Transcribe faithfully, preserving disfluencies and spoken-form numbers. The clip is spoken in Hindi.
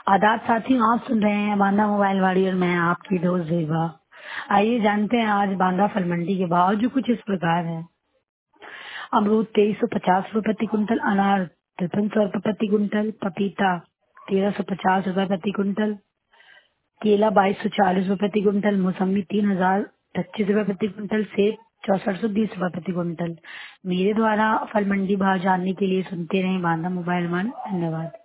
आदाब साथियों, आप सुन रहे हैं बांदा मोबाइल वाड़ी और मैं आपकी दोस्त जेबा। आइए जानते हैं आज बांदा फल मंडी के भाव जो कुछ इस प्रकार है। अमरूद तेईस सौ पचास रूपए प्रति कुंटल, अनार तिरपन सौ रूपए प्रति कुंटल, पपीता तेरह सौ पचास रूपए प्रति कुंटल, केला बाईस सौ चालीस रूपए प्रति कुंटल, मौसमी तीन हजार पच्चीस रूपए प्रति कुंटल, सेब चौसठ सौ बीस रूपए प्रति कुंटल। मेरे द्वारा फल मंडी भाव जानने के लिए सुनते रहें बांदा मोबाइल वन। धन्यवाद।